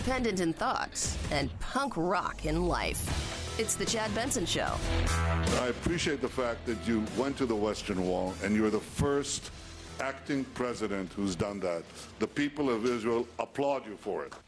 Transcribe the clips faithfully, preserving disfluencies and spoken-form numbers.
independent in thought, and punk rock in life. It's the Chad Benson Show. I appreciate the fact that you went to the Western Wall and you're the first acting president who's done that. The people of Israel applaud you for it.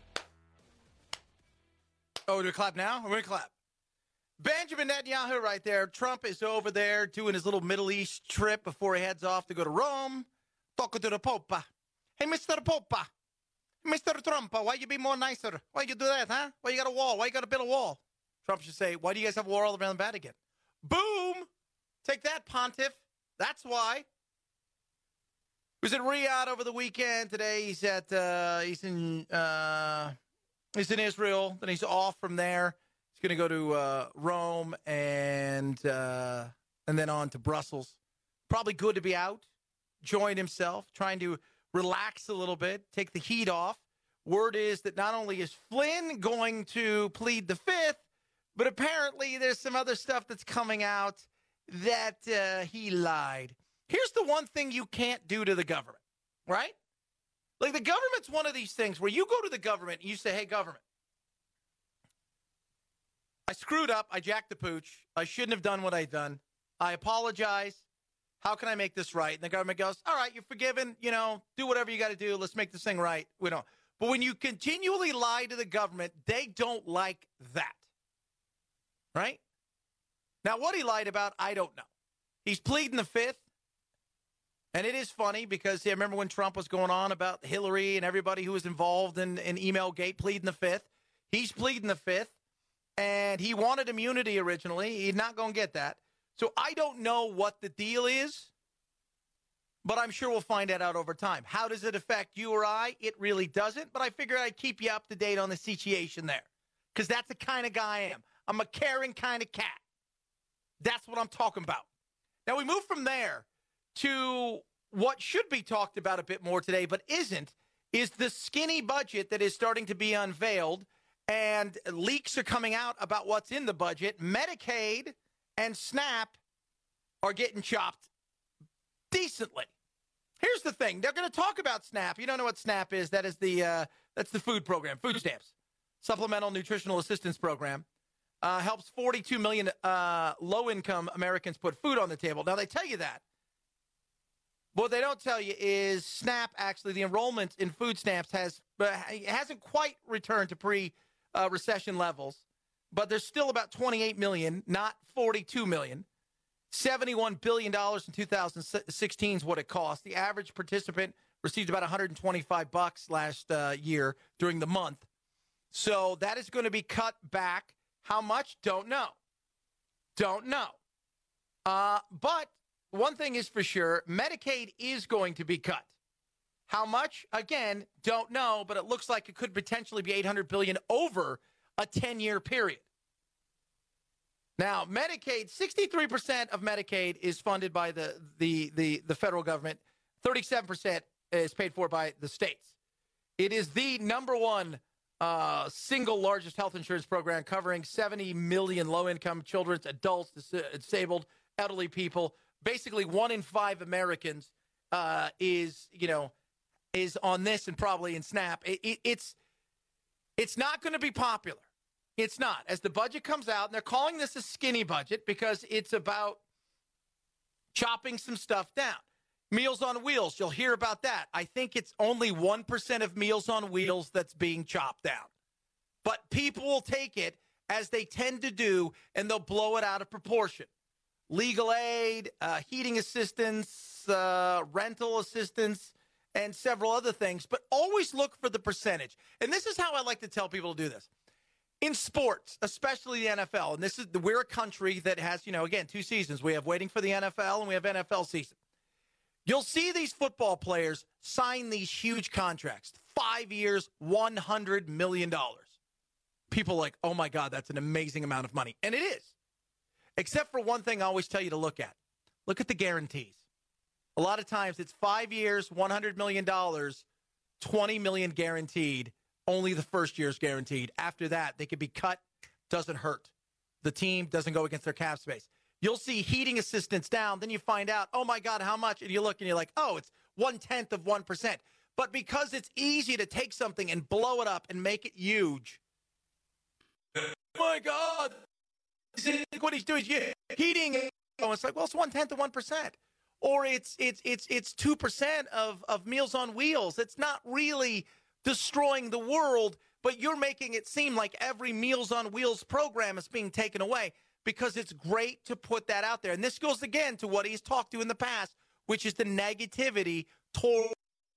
Oh, do we clap now? We're going to clap. Benjamin Netanyahu right there. Trump is over there doing his little Middle East trip before he heads off to go to Rome. Talking to the Pope. Hey, Mister Pope. Mister Trump, why you be more nicer? Why you do that, huh? Why you got a wall? Why you got to build a wall? Trump should say, why do you guys have a war all around the Vatican? Boom! Take that, Pontiff. That's why. He was in Riyadh over the weekend. Today he's at uh, he's in uh, he's in Israel. Then he's off from there. He's going to go to uh, Rome and uh, and then on to Brussels. Probably good to be out, join himself, trying to relax a little bit, take the heat off. Word is that not only is Flynn going to plead the fifth, but apparently there's some other stuff that's coming out that uh, he lied. Here's the one thing you can't do to the government, right? Like, the government's one of these things where you go to the government and you say, hey, government, I screwed up. I jacked the pooch. I shouldn't have done what I've done. I apologize. How can I make this right? And the government goes, all right, you're forgiven. You know, do whatever you got to do. Let's make this thing right. We don't. But when you continually lie to the government, they don't like that. Right? Now, what he lied about, I don't know. He's pleading the fifth. And it is funny because I remember when Trump was going on about Hillary and everybody who was involved in, in email gate pleading the fifth. He's pleading the fifth. And he wanted immunity originally. He's not going to get that. So I don't know what the deal is, but I'm sure we'll find that out over time. How does it affect you or I? It really doesn't, but I figured I'd keep you up to date on the situation there because that's the kind of guy I am. I'm a caring kind of cat. That's what I'm talking about. Now, we move from there to what should be talked about a bit more today, but isn't, is the skinny budget that is starting to be unveiled, and leaks are coming out about what's in the budget. Medicaid and SNAP are getting chopped decently. Here's the thing. They're going to talk about SNAP. You don't know what SNAP is. That is the uh, that's the food program, food stamps, Supplemental Nutritional Assistance Program. Uh, helps forty-two million uh, low-income Americans put food on the table. Now, they tell you that. What they don't tell you is SNAP, actually, the enrollment in food stamps has uh, hasn't quite returned to pre-recession uh, levels. But there's still about twenty-eight million, not forty-two million. seventy-one billion dollars in two thousand sixteen is what it cost. The average participant received about one hundred twenty-five bucks last uh, year during the month. So that is going to be cut back. How much? Don't know. Don't know. Uh, but one thing is for sure, Medicaid is going to be cut. How much? Again, don't know, but it looks like it could potentially be eight hundred billion dollars over a ten-year period. Now, Medicaid, sixty-three percent of Medicaid is funded by the, the, the, the federal government. thirty-seven percent is paid for by the states. It is the number one uh, single largest health insurance program covering seventy million low-income children, adults, disabled, elderly people. Basically, one in five Americans uh, is, you know, is on this and probably in SNAP. It, it, it's It's not going to be popular. It's not. As the budget comes out, and they're calling this a skinny budget because it's about chopping some stuff down. Meals on Wheels, you'll hear about that. I think it's only one percent of Meals on Wheels that's being chopped down. But people will take it, as they tend to do, and they'll blow it out of proportion. Legal aid, uh, heating assistance, uh, rental assistance, and several other things, but always look for the percentage. And this is how I like to tell people to do this. In sports, especially the N F L, and this is we're a country that has, you know, again, two seasons. We have waiting for the N F L and we have N F L season. You'll see these football players sign these huge contracts, five years, one hundred million dollars. People are like, oh my God, that's an amazing amount of money. And it is. Except for one thing I always tell you to look at. Look at the guarantees. A lot of times it's five years, one hundred million dollars, twenty million dollars guaranteed. Only the first year is guaranteed. After that, they could be cut. Doesn't hurt. The team doesn't go against their cap space. You'll see heating assistance down. Then you find out, oh, my God, how much? And you look and you're like, oh, it's one-tenth of one percent. But because it's easy to take something and blow it up and make it huge. Oh my God. What he's doing is heating. It's like, well, it's one-tenth of one percent. Or it's it's it's it's two percent of, of Meals on Wheels. It's not really destroying the world, but you're making it seem like every Meals on Wheels program is being taken away because it's great to put that out there. And this goes again to what he's talked to in the past, which is the negativity toward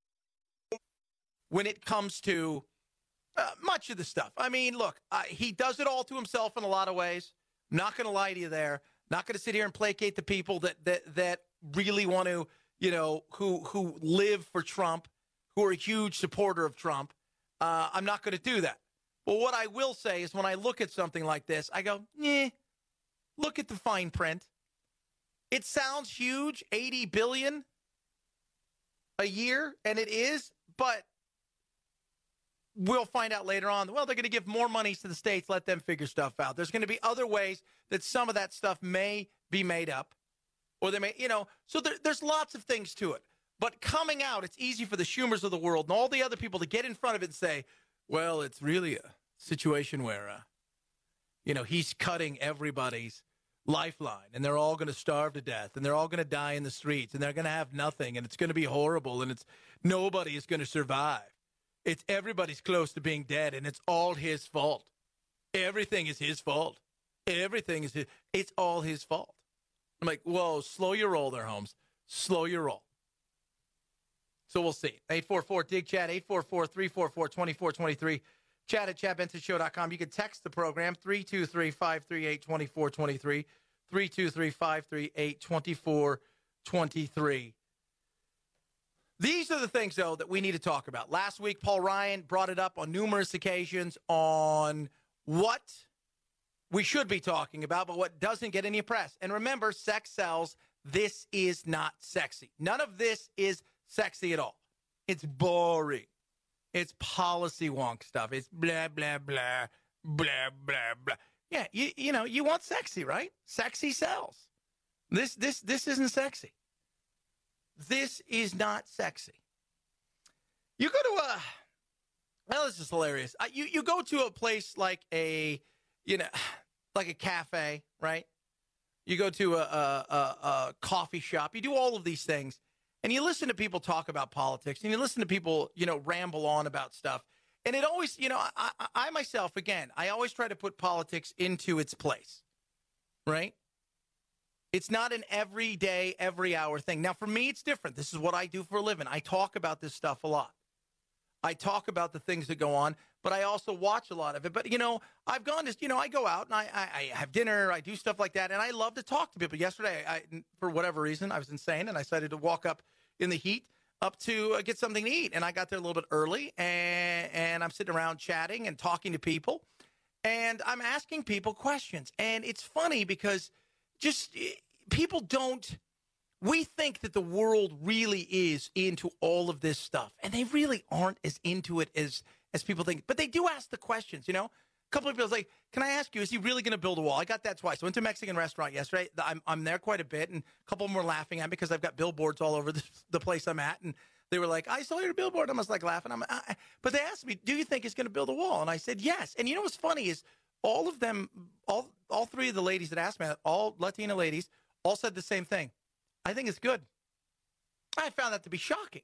when it comes to uh, much of the stuff. I mean, look, uh, he does it all to himself in a lot of ways. Not going to lie to you there. Not going to sit here and placate the people that that that really want to, you know, who who live for Trump, who are a huge supporter of Trump. Uh, I'm not going to do that. But what I will say is when I look at something like this, I go, eh, look at the fine print. It sounds huge, eighty billion dollars a year, and it is, but we'll find out later on. Well, they're going to give more money to the states, let them figure stuff out. There's going to be other ways that some of that stuff may be made up, or they may, you know, so there, there's lots of things to it. But coming out, it's easy for the Schumers of the world and all the other people to get in front of it and say, well, it's really a situation where, uh, you know, he's cutting everybody's lifeline and they're all going to starve to death and they're all going to die in the streets and they're going to have nothing and it's going to be horrible and it's nobody is going to survive. It's everybody's close to being dead and it's all his fault. Everything is his fault. Everything is his. It's all his fault. I'm like, whoa, slow your roll there, Holmes. Slow your roll. So we'll see. eight four four, D I G, chat, eight four four, three four four, two four two three. Chat at chad benson show dot com. You can text the program, three two three, five three eight, two four two three, three two three, five three eight, two four two three. These are the things, though, that we need to talk about. Last week, Paul Ryan brought it up on numerous occasions on what we should be talking about, but what doesn't get any press. And remember, sex sells. This is not sexy. None of this is sexy at all. It's boring. It's policy wonk stuff. It's blah, blah, blah, blah, blah, blah. Yeah, you, you know, you want sexy, right? Sexy sells. This, this, this isn't sexy. This is not sexy. You go to a, well, this is hilarious. Uh, you, you go to a place like a, you know, like a cafe, right? You go to a, a, a, a coffee shop. You do all of these things. And you listen to people talk about politics. And you listen to people, you know, ramble on about stuff. And it always, you know, I, I, I myself, again, I always try to put politics into its place, right? It's not an everyday, every hour thing. Now, for me, it's different. This is what I do for a living. I talk about this stuff a lot. I talk about the things that go on, but I also watch a lot of it. But, you know, I've gone to, you know, I go out and I, I, I have dinner. I do stuff like that. And I love to talk to people. Yesterday, I, for whatever reason, I was insane. And I decided to walk up in the heat up to uh, get something to eat. And I got there a little bit early. And, and I'm sitting around chatting and talking to people. And I'm asking people questions. And it's funny because just people don't, we think that the world really is into all of this stuff. And they really aren't as into it as, as people think. But they do ask the questions, you know. A couple of people like, can I ask you, is he really going to build a wall? I got that twice. I went to a Mexican restaurant yesterday. I'm, I'm there quite a bit. And a couple of them were laughing at me because I've got billboards all over the, the place I'm at. And they were like, I saw your billboard. I was like laughing. I'm, I, but they asked me, do you think he's going to build a wall? And I said, yes. And you know what's funny is all of them, all all three of the ladies that asked me, all Latina ladies, all said the same thing. I think it's good. I found that to be shocking.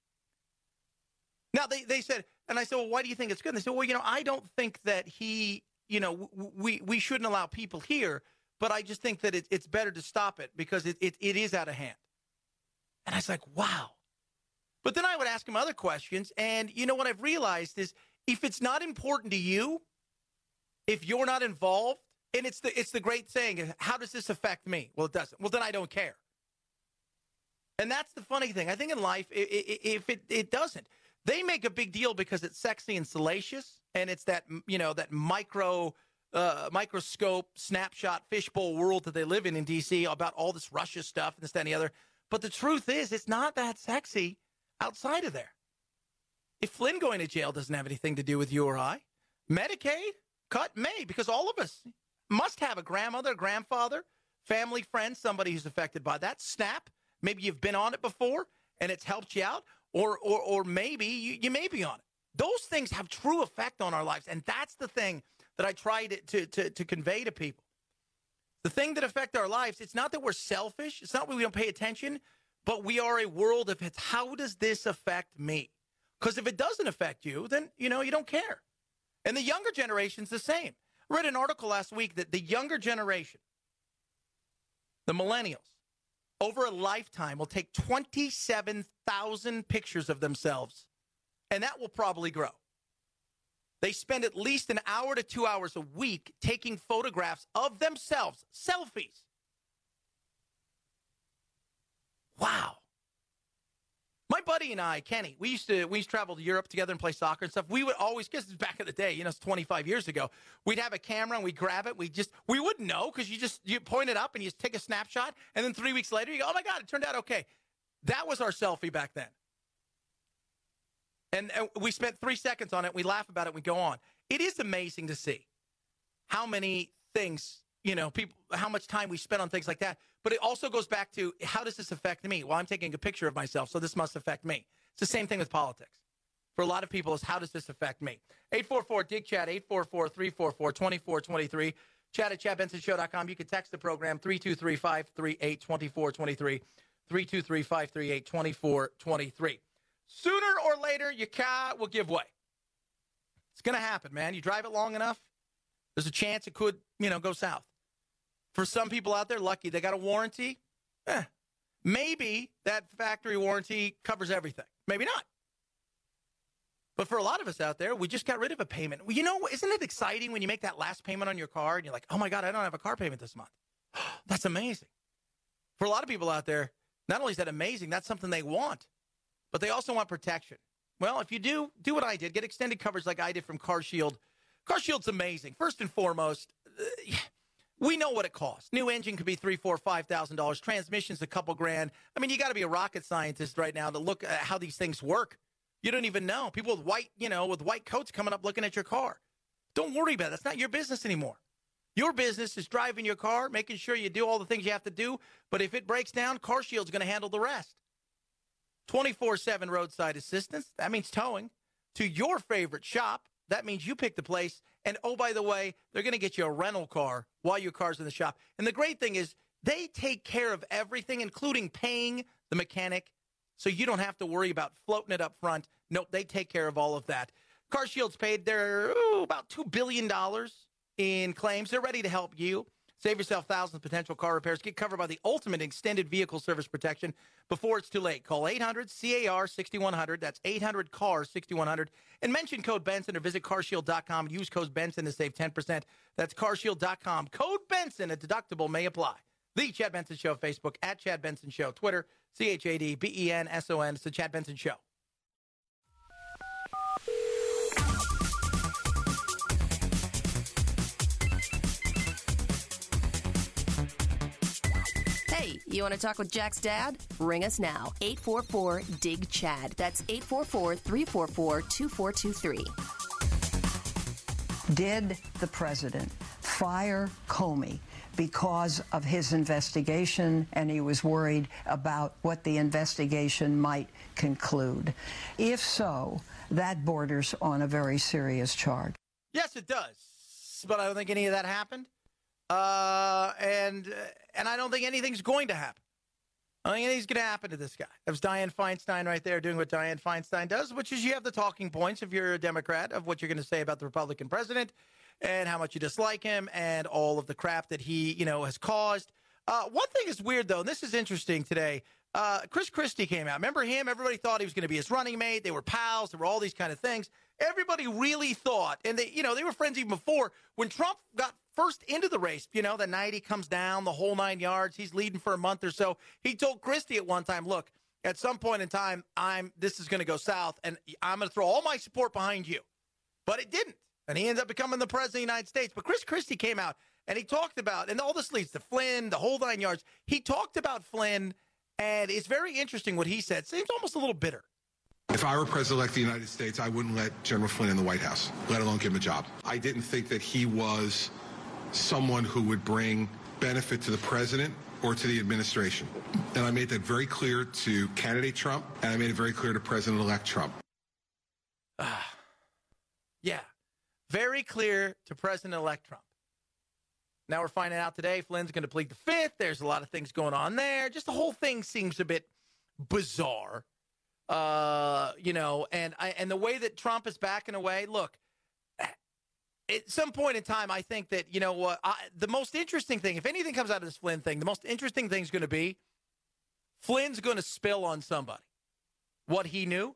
Now, they, they said, and I said, well, why do you think it's good? And they said, well, you know, I don't think that he, you know, we, we shouldn't allow people here, but I just think that it, it's better to stop it because it, it, it is out of hand. And I was like, wow. But then I would ask him other questions, and you know what I've realized is if it's not important to you, if you're not involved, and it's the it's the great saying, how does this affect me? Well, it doesn't. Well, then I don't care. And that's the funny thing. I think in life, if it, it doesn't, they make a big deal because it's sexy and salacious, and it's that, you know, that micro uh, microscope snapshot fishbowl world that they live in in D C about all this Russia stuff and this, that, and the other. But the truth is, it's not that sexy outside of there. If Flynn going to jail doesn't have anything to do with you or I, Medicaid cut may, because all of us must have a grandmother, grandfather, family, friend, somebody who's affected by that. SNAP, maybe you've been on it before and it's helped you out. or or, or maybe you, you may be on it. Those things have true effect on our lives, and that's the thing that I try to, to, to, to convey to people. The thing that affects our lives, it's not that we're selfish. It's not that we don't pay attention, but we are a world of it's how does this affect me? Because if it doesn't affect you, then, you know, you don't care. And the younger generation's the same. I read an article last week that the younger generation, the millennials, over a lifetime will take twenty-seven thousand pictures of themselves, and that will probably grow. They spend at least an hour to two hours a week taking photographs of themselves, selfies. Wow. My buddy and I, Kenny, we used to we used to travel to Europe together and play soccer and stuff. We would always, because it's back in the day, you know, it's twenty-five years ago, we'd have a camera and we'd grab it. We just, we wouldn't know because you just, you point it up and you just take a snapshot. And then three weeks later, you go, oh my God, it turned out okay. That was our selfie back then. And, and we spent three seconds on it. We laugh about it. We go on. It is amazing to see how many things, you know, people, how much time we spend on things like that. But it also goes back to, how does this affect me? Well, I'm taking a picture of myself, so this must affect me. It's the same thing with politics. For a lot of people, is how does this affect me? eight four four, D I G, chat, eight four four, three four four, two four two three. Chat at chad benson show dot com. You can text the program, three two three, five three eight, two four two three, three two three, five three eight, two four two three. Sooner or later, your car will give way. It's going to happen, man. You drive it long enough, there's a chance it could, you know, go south. For some people out there, lucky they got a warranty. Eh, maybe that factory warranty covers everything. Maybe not. But for a lot of us out there, we just got rid of a payment. Well, you know, isn't it exciting when you make that last payment on your car and you're like, oh, my God, I don't have a car payment this month. That's amazing. For a lot of people out there, not only is that amazing, that's something they want, but they also want protection. Well, if you do, do what I did. Get extended coverage like I did from CarShield. CarShield's amazing. First and foremost, uh, we know what it costs. New engine could be three, four, five thousand dollars. Transmission's a couple grand. I mean, you got to be a rocket scientist right now to look at how these things work. You don't even know. People with white, you know, with white coats coming up looking at your car. Don't worry about it. That's not your business anymore. Your business is driving your car, making sure you do all the things you have to do. But if it breaks down, CarShield's going to handle the rest. twenty-four seven roadside assistance. That means towing to your favorite shop. That means you pick the place. And, oh, by the way, they're going to get you a rental car while your car's in the shop. And the great thing is they take care of everything, including paying the mechanic, so you don't have to worry about floating it up front. Nope, they take care of all of that. CarShield's paid their ooh, about two billion dollars in claims. They're ready to help you. Save yourself thousands of potential car repairs. Get covered by the ultimate extended vehicle service protection before it's too late. Call eight hundred C A R six one zero zero. That's eight hundred C A R six one zero zero. And mention code Benson or visit car shield dot com. Use code Benson to save ten percent. That's car shield dot com. Code Benson. A deductible may apply. The Chad Benson Show, Facebook, at Chad Benson Show, Twitter, C H A D B E N S O N. It's the Chad Benson Show. Hey, you want to talk with Jack's dad? Ring us now. eight four four, D I G, CHAD. That's eight four four, three four four, two four two three. Did the president fire Comey because of his investigation, and he was worried about what the investigation might conclude? If so, that borders on a very serious charge. Yes, it does. But I don't think any of that happened. Uh, and uh, and I don't think anything's going to happen. I don't think anything's going to happen to this guy. That was Dianne Feinstein right there doing what Dianne Feinstein does, which is you have the talking points if you're a Democrat of what you're going to say about the Republican president and how much you dislike him and all of the crap that he, you know, has caused. Uh, one thing is weird, though, and this is interesting today. Uh, Chris Christie came out. Remember him? Everybody thought he was going to be his running mate. They were pals. There were all these kind of things. Everybody really thought, and they, you know, they were friends even before when Trump got first into the race. You know, the night he comes down, the whole nine yards. He's leading for a month or so. He told Christie at one time, "Look, at some point in time, I'm this is going to go south, and I'm going to throw all my support behind you." But it didn't, and he ended up becoming the president of the United States. But Chris Christie came out and he talked about, and all this leads to Flynn, the whole nine yards. He talked about Flynn. And it's very interesting what he said. Seems almost a little bitter. If I were president-elect of the United States, I wouldn't let General Flynn in the White House, let alone give him a job. I didn't think that he was someone who would bring benefit to the president or to the administration. And I made that very clear to candidate Trump, and I made it very clear to President-elect Trump. Uh, yeah, very clear to President-elect Trump. Now we're finding out today Flynn's going to plead the fifth. There's a lot of things going on there. Just the whole thing seems a bit bizarre, uh, you know, and I, and the way that Trump is backing away. Look, at some point in time, I think that, you know what, uh, the most interesting thing, if anything comes out of this Flynn thing, the most interesting thing is going to be Flynn's going to spill on somebody what he knew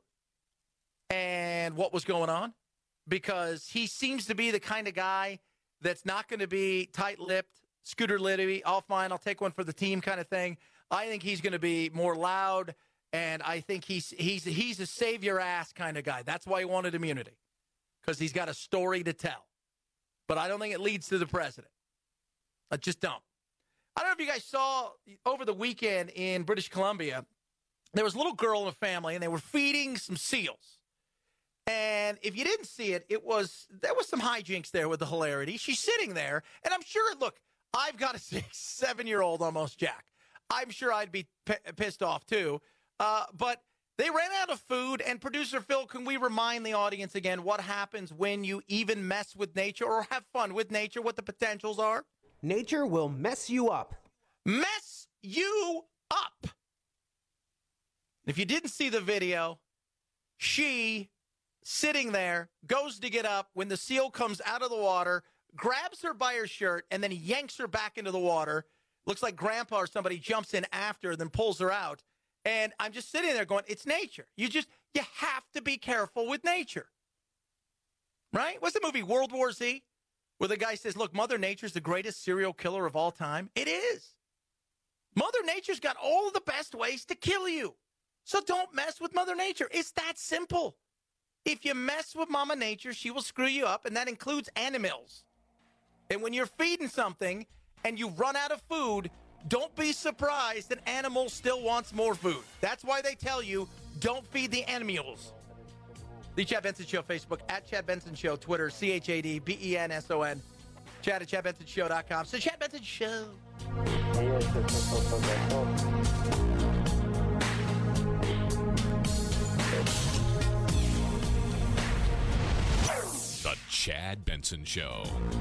and what was going on, because he seems to be the kind of guy that's not going to be tight-lipped, Scooter Libby, all fine, I'll take one for the team kind of thing. I think he's going to be more loud, and I think he's he's he's a save-your-ass kind of guy. That's why he wanted immunity, because he's got a story to tell. But I don't think it leads to the president. I just don't. I don't know if you guys saw over the weekend in British Columbia, there was a little girl and a family, and they were feeding some seals. And if you didn't see it, it was there was some hijinks there with the hilarity. She's sitting there, and I'm sure, look, I've got a six, seven-year-old almost, Jack. I'm sure I'd be p- pissed off, too. Uh, but they ran out of food, and producer Phil, can we remind the audience again what happens when you even mess with nature or have fun with nature, what the potentials are? Nature will mess you up. Mess you up. If you didn't see the video, she, sitting there, goes to get up when the seal comes out of the water, grabs her by her shirt, and then yanks her back into the water. Looks like Grandpa or somebody jumps in after and then pulls her out. And I'm just sitting there going, it's nature. You just, you have to be careful with nature. Right? What's the movie, World War Z? Where the guy says, look, Mother Nature's the greatest serial killer of all time. It is. Mother Nature's got all of the best ways to kill you. So don't mess with Mother Nature. It's that simple. If you mess with Mama Nature, she will screw you up, and that includes animals. And when you're feeding something and you run out of food, don't be surprised that animal still wants more food. That's why they tell you, don't feed the animals. The Chad Benson Show, Facebook, at Chad Benson Show, Twitter, C H A D B E N S O N, Chad at chad benson show dot com. So Chad Benson Show. The Chad Benson Show.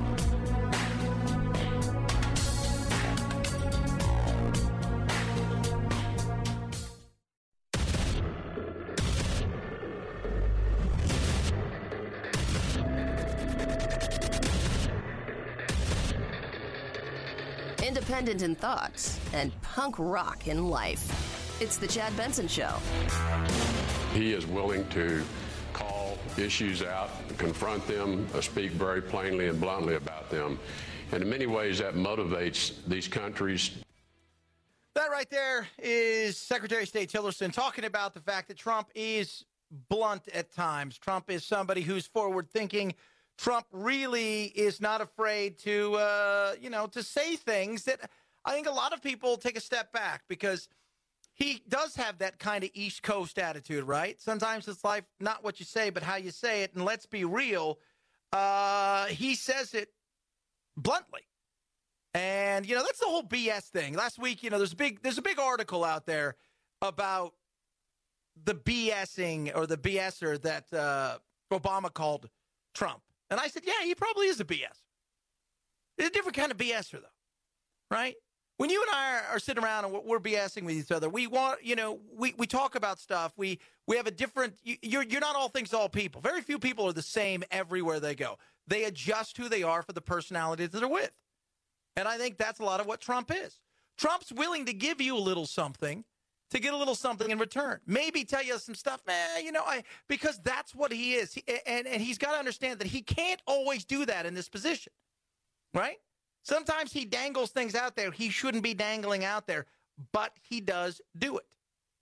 Independent in thoughts and punk rock in life. It's the Chad Benson Show. He is willing to call issues out, confront them, uh, speak very plainly and bluntly about them. And in many ways, that motivates these countries. That right there is Secretary of State Tillerson talking about the fact that Trump is blunt at times. Trump is somebody who's forward-thinking. Trump really is not afraid to, uh, you know, to say things that I think a lot of people take a step back, because he does have that kind of East Coast attitude, right? Sometimes it's life, not what you say, but how you say it. And let's be real, uh, he says it bluntly. And, you know, that's the whole B S thing. Last week, you know, there's a big, there's a big article out there about the BSing or the BSer that uh, Obama called Trump. And I said, yeah, he probably is a B S. He's a different kind of BSer, though, right? When you and I are, are sitting around and we're BSing with each other, we want, you know, we, we talk about stuff. We we have a different, you, you're you're not all things to all people. Very few people are the same everywhere they go. They adjust who they are for the personality that they're with. And I think that's a lot of what Trump is. Trump's willing to give you a little something to get a little something in return. Maybe tell you some stuff, man, you know, I because that's what he is. He, and, and he's got to understand that he can't always do that in this position, right? Sometimes he dangles things out there he shouldn't be dangling out there, but he does do it.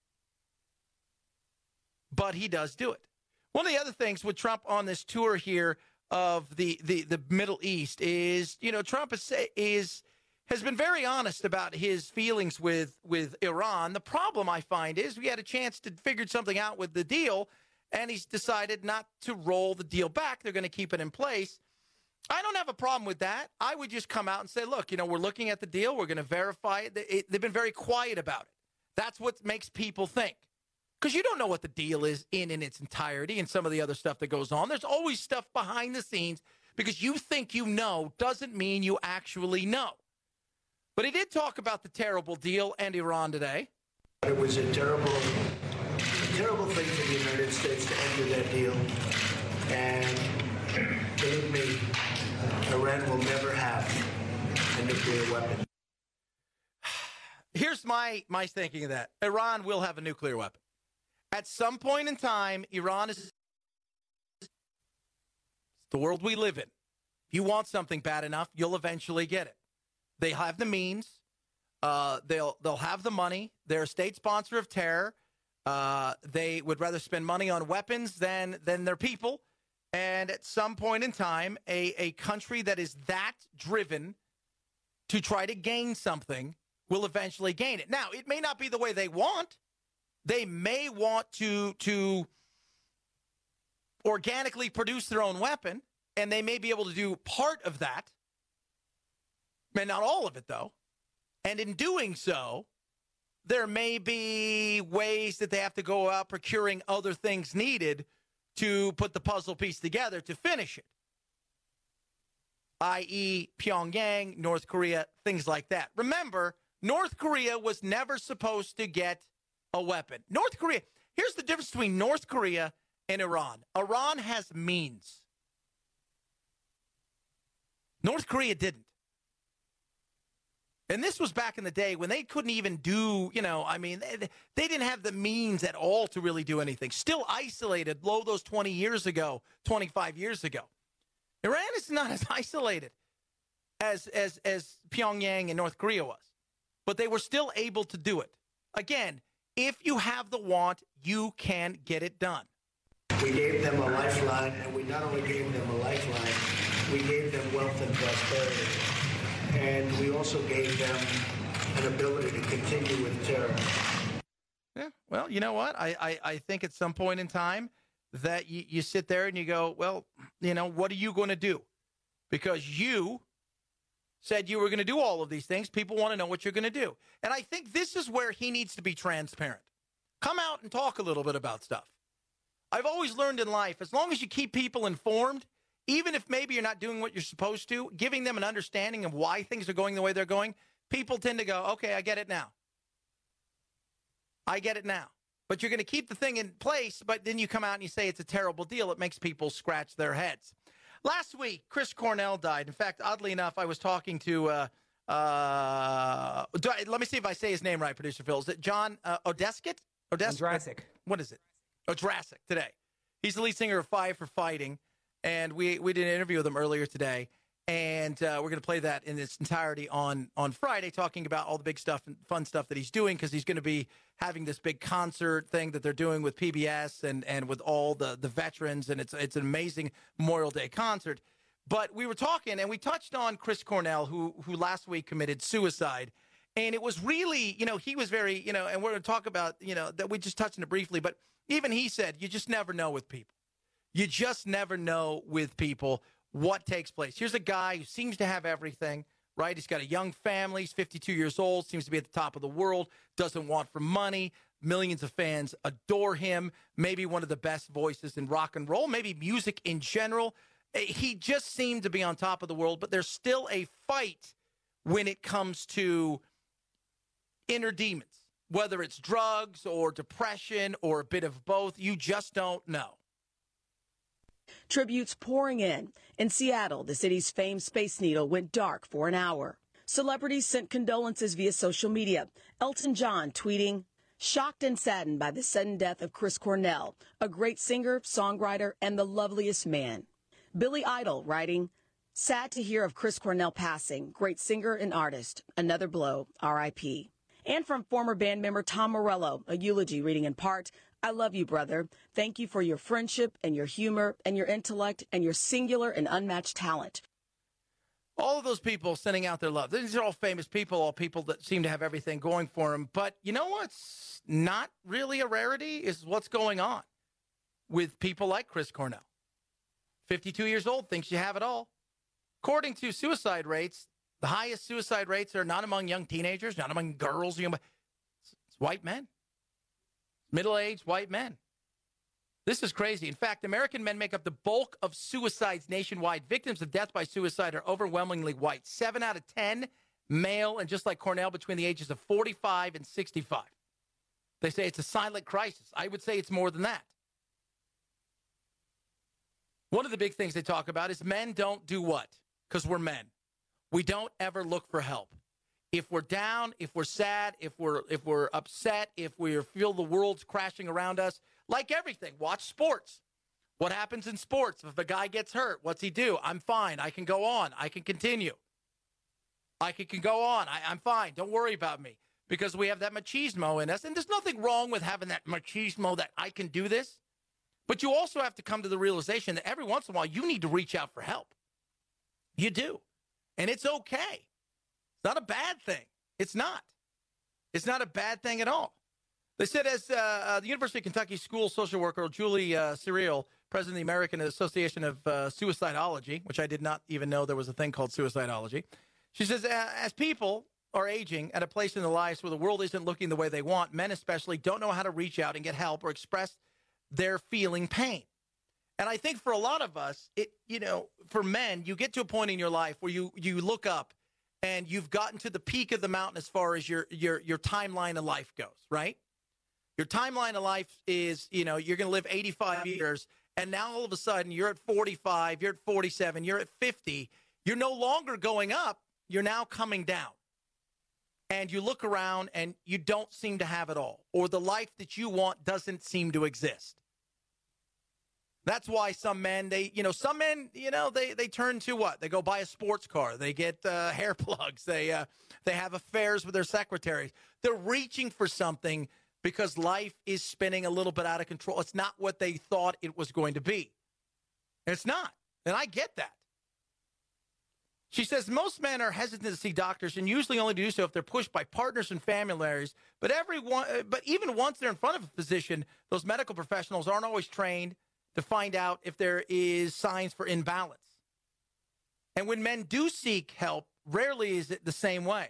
But he does do it. One of the other things with Trump on this tour here of the, the, the Middle East is, you know, Trump is, is has been very honest about his feelings with, with Iran. The problem, I find, is we had a chance to figure something out with the deal, and he's decided not to roll the deal back. They're going to keep it in place. I don't have a problem with that. I would just come out and say, look, you know, we're looking at the deal. We're going to verify it. it. They've been very quiet about it. That's what makes people think. Because you don't know what the deal is in, in its entirety and some of the other stuff that goes on. There's always stuff behind the scenes because you think you know doesn't mean you actually know. But he did talk about the terrible deal and Iran today. It was a terrible, a terrible thing for the United States to enter that deal. And believe me, uh, Iran will never have a nuclear weapon. Here's my, my thinking of that. Iran will have a nuclear weapon. At some point in time, Iran is the world we live in. If you want something bad enough, you'll eventually get it. They have the means. Uh, they'll they'll have the money. They're a state sponsor of terror. Uh, they would rather spend money on weapons than than their people. And at some point in time, a, a country that is that driven to try to gain something will eventually gain it. Now, it may not be the way they want. They may want to to organically produce their own weapon, and they may be able to do part of that, and not all of it, though. And in doing so, there may be ways that they have to go out procuring other things needed to put the puzzle piece together to finish it, that is. Pyongyang, North Korea, things like that. Remember, North Korea was never supposed to get a weapon. North Korea, here's the difference between North Korea and Iran. Iran has means. North Korea didn't. And this was back in the day when they couldn't even do, you know, I mean, they, they didn't have the means at all to really do anything. Still isolated, low those twenty years ago, twenty-five years ago. Iran is not as isolated as, as, as Pyongyang and North Korea was. But they were still able to do it. Again, if you have the want, you can get it done. We gave them a lifeline, and we not only gave them a lifeline, we gave them wealth and prosperity. And we also gave them an ability to continue with terror. Yeah, well, you know what? I, I, I think at some point in time that you, you sit there and you go, well, you know, what are you going to do? Because you said you were going to do all of these things. People want to know what you're going to do. And I think this is where he needs to be transparent. Come out and talk a little bit about stuff. I've always learned in life, as long as you keep people informed, even if maybe you're not doing what you're supposed to, giving them an understanding of why things are going the way they're going, people tend to go, okay, I get it now. I get it now. But you're going to keep the thing in place, but then you come out and you say it's a terrible deal. It makes people scratch their heads. Last week, Chris Cornell died. In fact, oddly enough, I was talking to, uh, uh, do I, let me see if I say his name right, Producer Phil. Is it John uh, Odeskit? Odes- Ondrasik. What is it? Ondrasik today. He's the lead singer of Five for Fighting, and we, we did an interview with him earlier today, and uh, we're going to play that in its entirety on, on Friday, talking about all the big stuff and fun stuff that he's doing, because he's going to be having this big concert thing that they're doing with P B S and, and with all the, the veterans, and it's it's an amazing Memorial Day concert. But we were talking, and we touched on Chris Cornell, who who last week committed suicide. And it was really, you know, he was very, you know, and we're going to talk about, you know, that we just touched on it briefly, but even he said, you just never know with people. You just never know with people what takes place. Here's a guy who seems to have everything, right? He's got a young family. He's fifty-two years old, seems to be at the top of the world, doesn't want for money. Millions of fans adore him. Maybe one of the best voices in rock and roll, maybe music in general. He just seemed to be on top of the world, but there's still a fight when it comes to inner demons, whether it's drugs or depression or a bit of both. You just don't know. Tributes pouring in. In Seattle, the city's famed Space Needle went dark for an hour. Celebrities sent condolences via social media. Elton John tweeting, "Shocked and saddened by the sudden death of Chris Cornell, a great singer, songwriter, and the loveliest man." Billy Idol writing, "Sad to hear of Chris Cornell passing, great singer and artist. Another blow, R I P" And from former band member Tom Morello, a eulogy reading in part, "I love you, brother. Thank you for your friendship and your humor and your intellect and your singular and unmatched talent." All of those people sending out their love. These are all famous people, all people that seem to have everything going for them. But you know what's not really a rarity is what's going on with people like Chris Cornell. fifty-two years old, thinks you have it all. according to suicide rates, the highest suicide rates are not among young teenagers, not among girls, young, it's white men, middle-aged white men. This is crazy. In fact, American men make up the bulk of suicides nationwide. Victims of death by suicide are overwhelmingly white. Seven out of ten male, and just like Cornell, between the ages of forty-five and sixty-five. They say it's a silent crisis. I would say it's more than that. One of the big things they talk about is men don't do what? Because we're men. We don't ever look for help. If we're down, if we're sad, if we're if we're upset, if we feel the world's crashing around us, like everything, watch sports. What happens in sports? If a guy gets hurt, what's he do? I'm fine. I can go on. I can continue. I can, can go on. I, I'm fine. Don't worry about me. Because we have that machismo in us. And there's nothing wrong with having that machismo that I can do this. But you also have to come to the realization that every once in a while you need to reach out for help. You do. And it's okay. It's not a bad thing. It's not. It's not a bad thing at all. They said as uh, uh, the University of Kentucky school social worker Julie uh, Serial, president of the American Association of uh, Suicidology, which I did not even know there was a thing called suicidology. She says, uh, as people are aging at a place in their lives where the world isn't looking the way they want, men especially don't know how to reach out and get help or express their feeling pain. And I think for a lot of us, it, you know, for men, you get to a point in your life where you you look up and you've gotten to the peak of the mountain as far as your your your timeline of life goes, right? Your timeline of life is, you know, you're going to live eighty-five years, and now all of a sudden you're at forty-five, you're at forty-seven, you're at fifty. You're no longer going up, you're now coming down. And you look around and you don't seem to have it all, or the life that you want doesn't seem to exist. That's why some men, they, you know, some men, you know, they, they turn to what? They go buy a sports car. They get uh, hair plugs. They, uh, they have affairs with their secretaries. They're reaching for something because life is spinning a little bit out of control. It's not what they thought it was going to be. And it's not. And I get that. She says most men are hesitant to see doctors and usually only do so if they're pushed by partners and familiaries. But everyone, but even once they're in front of a physician, those medical professionals aren't always trained to find out if there is signs for imbalance. And when men do seek help, rarely is it the same way.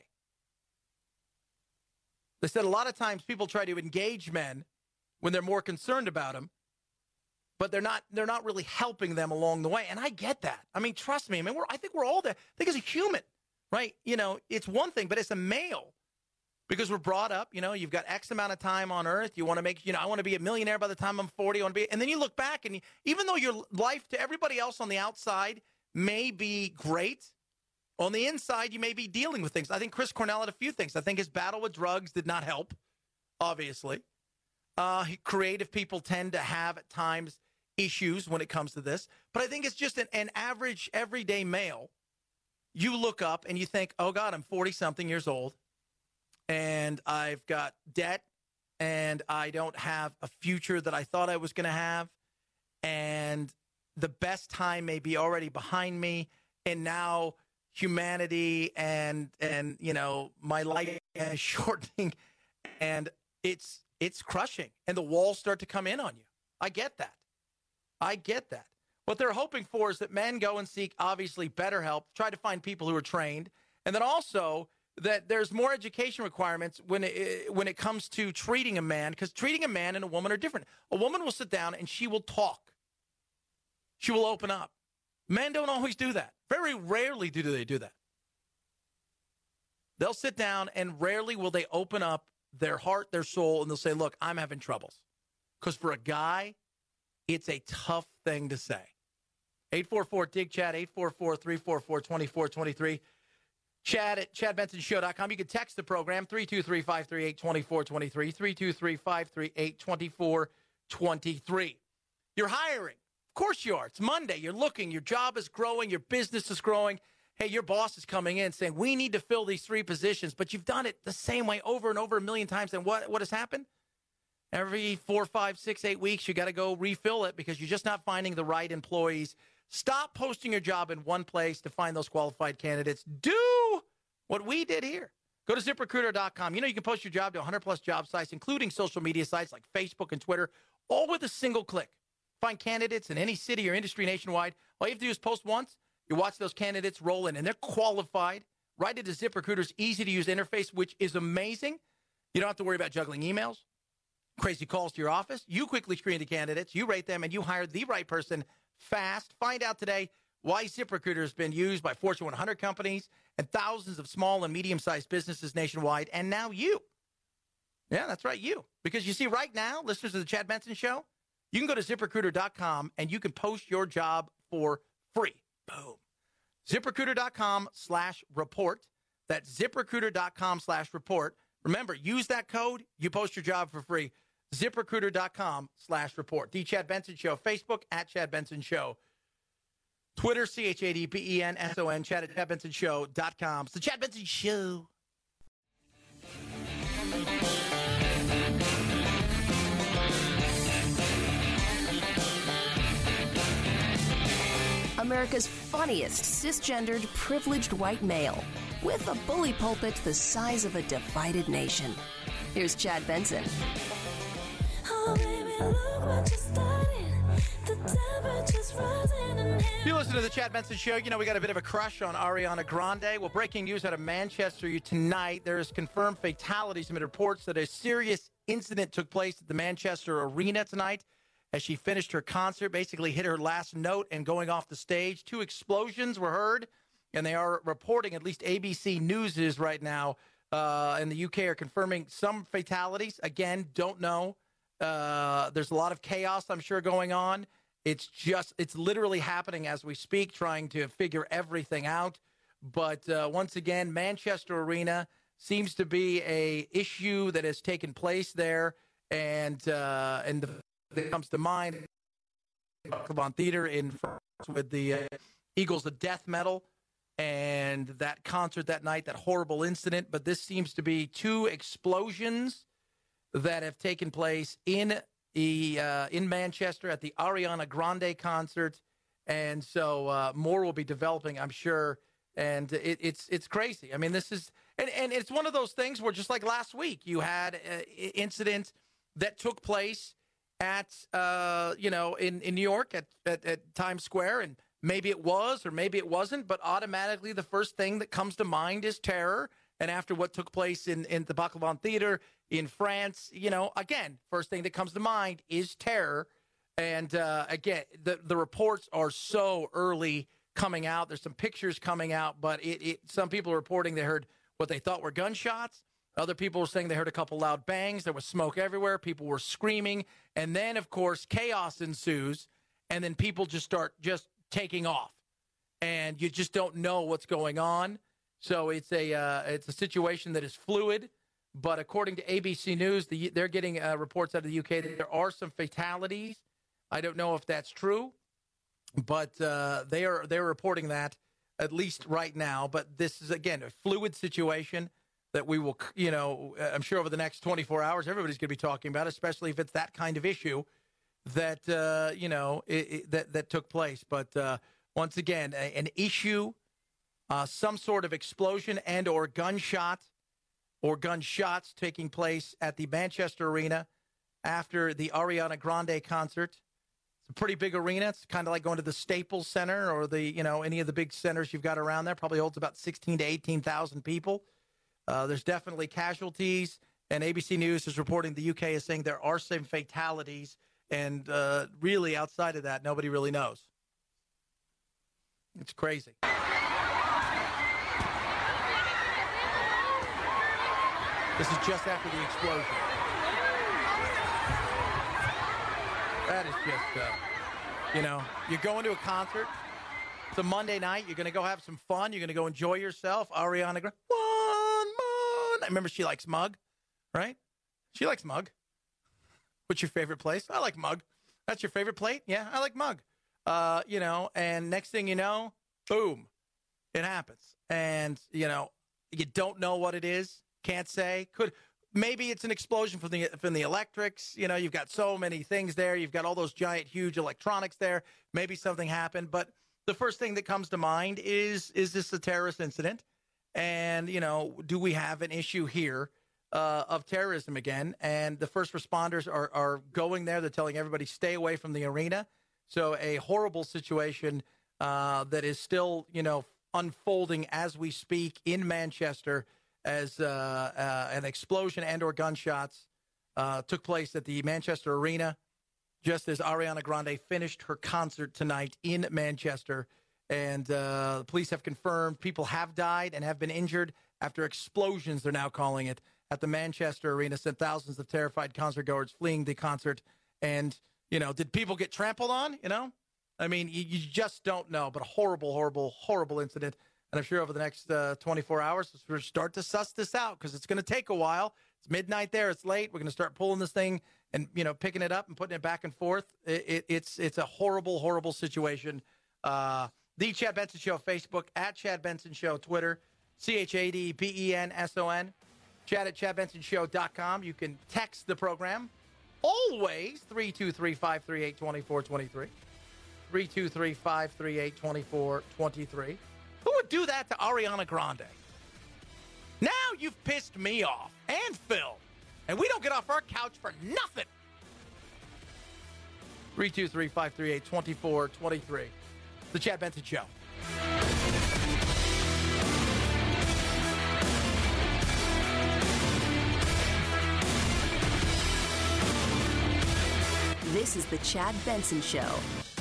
They said a lot of times people try to engage men when they're more concerned about them, but they're not they're not really helping them along the way. And I get that. I mean, trust me. I mean, we're, I think we're all there. I think as a human, right? You know, it's one thing, but as a male, because we're brought up, you know, you've got X amount of time on earth. You want to make, you know, I want to be a millionaire by the time I'm forty. I want to be, and then you look back and you, even though your life to everybody else on the outside may be great, on the inside, you may be dealing with things. I think Chris Cornell had a few things. I think his battle with drugs did not help, obviously. Uh, creative people tend to have at times issues when it comes to this. But I think it's just an, an average, everyday male. You look up and you think, oh, God, I'm forty-something years old. And I've got debt, and I don't have a future that I thought I was going to have. And the best time may be already behind me. And now humanity and, and you know, my life is shortening. And it's it's crushing. And the walls start to come in on you. I get that. I get that. What they're hoping for is that men go and seek, obviously, better help, try to find people who are trained, and then also that there's more education requirements when it, when it comes to treating a man, because treating a man and a woman are different. A woman will sit down and she will talk. She will open up. Men don't always do that. Very rarely do they do that. They'll sit down and rarely will they open up their heart, their soul, and they'll say, look, I'm having troubles. Because for a guy, it's a tough thing to say. eight four four, D I G, Chad, eight four four, three four four, two four two three. Chad at chad benson show dot com. You can text the program, three two three, five three eight, two four two three, three two three, five three eight, two four two three. You're hiring. Of course you are. It's Monday. You're looking. Your job is growing. Your business is growing. Hey, your boss is coming in saying, we need to fill these three positions, but you've done it the same way over and over a million times. And what, what has happened? Every four, five, six, eight weeks, you got to go refill it because you're just not finding the right employees. Stop posting your job in one place to find those qualified candidates. Do what we did here. Go to zip recruiter dot com. You know, you can post your job to one hundred plus job sites, including social media sites like Facebook and Twitter, all with a single click. Find candidates in any city or industry nationwide. All you have to do is post once. You watch those candidates roll in, and they're qualified right into ZipRecruiter's easy-to-use interface, which is amazing. You don't have to worry about juggling emails, crazy calls to your office. You quickly screen the candidates, you rate them, and you hire the right person fast. Find out today why ZipRecruiter has been used by Fortune one hundred companies and thousands of small and medium-sized businesses nationwide, and now you. Yeah, that's right, you. Because you see, right now, listeners of the Chad Benson Show, you can go to ZipRecruiter dot com and you can post your job for free. Boom. ZipRecruiter dot com slash report. That's ZipRecruiter dot com slash report. Remember, use that code, you post your job for free. ZipRecruiter dot com slash report. The Chad Benson Show. Facebook, at Chad Benson Show. Twitter, C H A D B E N S O N, Chad at Chad Benson Show dot com. It's the Chad Benson Show. America's funniest cisgendered privileged white male with a bully pulpit the size of a divided nation. Here's Chad Benson. Oh, baby, look what you started. The temperature's rising and You listen to the Chad Benson Show. You know, we got a bit of a crush on Ariana Grande. Well, breaking news out of Manchester tonight. There is confirmed fatalities amid reports that a serious incident took place at the Manchester Arena tonight as she finished her concert, basically hit her last note and going off the stage. Two explosions were heard, and they are reporting, at least A B C News is right now, uh, in the U K are confirming some fatalities. Again, don't know. Uh, there's a lot of chaos, I'm sure, going on. It's just, it's literally happening as we speak, trying to figure everything out. But uh, once again, Manchester Arena seems to be a issue that has taken place there, and uh, and the that comes to mind, Bucklavan Theater in France with the uh, Eagles of Death Metal and that concert that night, that horrible incident. But this seems to be two explosions that have taken place in the uh, in Manchester at the Ariana Grande concert, and so uh, more will be developing, I'm sure. And it, it's it's crazy. I mean, this is and, and it's one of those things where, just like last week, you had an incident that took place at, uh, you know, in, in New York at, at, at Times Square, and maybe it was or maybe it wasn't, but automatically the first thing that comes to mind is terror. And after what took place in, in the Bucklavan Theater in France, you know, again, first thing that comes to mind is terror. And uh, again, the, the reports are so early coming out. There's some pictures coming out, but it, it some people are reporting they heard what they thought were gunshots. Other people were saying they heard a couple loud bangs. There was smoke everywhere. People were screaming. And then, of course, chaos ensues. And then people just start just taking off. And you just don't know what's going on. So it's a uh, it's a situation that is fluid. But according to A B C News, the, they're getting uh, reports out of the U K that there are some fatalities. I don't know if that's true. But uh, they are they're reporting that, at least right now. But this is, again, a fluid situation that we will, you know, I'm sure over the next twenty-four hours, everybody's going to be talking about, especially if it's that kind of issue that, uh, you know, it, it, that, that took place. But uh, once again, a, an issue, uh, some sort of explosion and or gunshot or gunshots taking place at the Manchester Arena after the Ariana Grande concert. It's a pretty big arena. It's kind of like going to the Staples Center or the, you know, any of the big centers you've got around there. Probably holds about sixteen to eighteen thousand people. Uh, there's definitely casualties, and A B C News is reporting the U K is saying there are some fatalities, and uh, really outside of that, nobody really knows. It's crazy. This is just after the explosion. That is just, uh, you know, you're going to a concert. It's a Monday night. You're going to go have some fun. You're going to go enjoy yourself. Ariana Grande. One more. I remember she likes Mug, right? She likes Mug. What's your favorite place? I like Mug. That's your favorite plate? Yeah, I like Mug. Uh, you know, and next thing you know, boom, it happens. And, you know, you don't know what it is. Can't say. Could maybe it's an explosion from the from the electrics. You know, you've got so many things there. You've got all those giant, huge electronics there. Maybe something happened. But the first thing that comes to mind is, is this a terrorist incident? And, you know, do we have an issue here uh, of terrorism again? And the first responders are, are going there. They're telling everybody, stay away from the arena. So a horrible situation uh, that is still, you know, unfolding as we speak in Manchester as uh, uh, an explosion and or gunshots uh, took place at the Manchester Arena just as Ariana Grande finished her concert tonight in Manchester. And uh, the police have confirmed people have died and have been injured after explosions, they're now calling it, at the Manchester Arena, sent thousands of terrified concertgoers fleeing the concert. And, you know, did people get trampled on, you know? I mean, you, you just don't know. But a horrible, horrible, horrible incident. And I'm sure over the next uh, twenty-four hours, we'll start to suss this out because it's going to take a while. It's midnight there. It's late. We're going to start pulling this thing and, you know, picking it up and putting it back and forth. It, it, it's it's a horrible, horrible situation. Uh, the Chad Benson Show, Facebook, at Chad Benson Show, Twitter, C H A D B E N S O N, Chad at chad benson show dot com. You can text the program. Always three two three, five three eight, two four two three. three two three, five three eight, two four two three. Who would do that to Ariana Grande? Now you've pissed me off and Phil, and we don't get off our couch for nothing. three two three, five three eight, two four two three. The Chad Benson Show. This is the Chad Benson Show.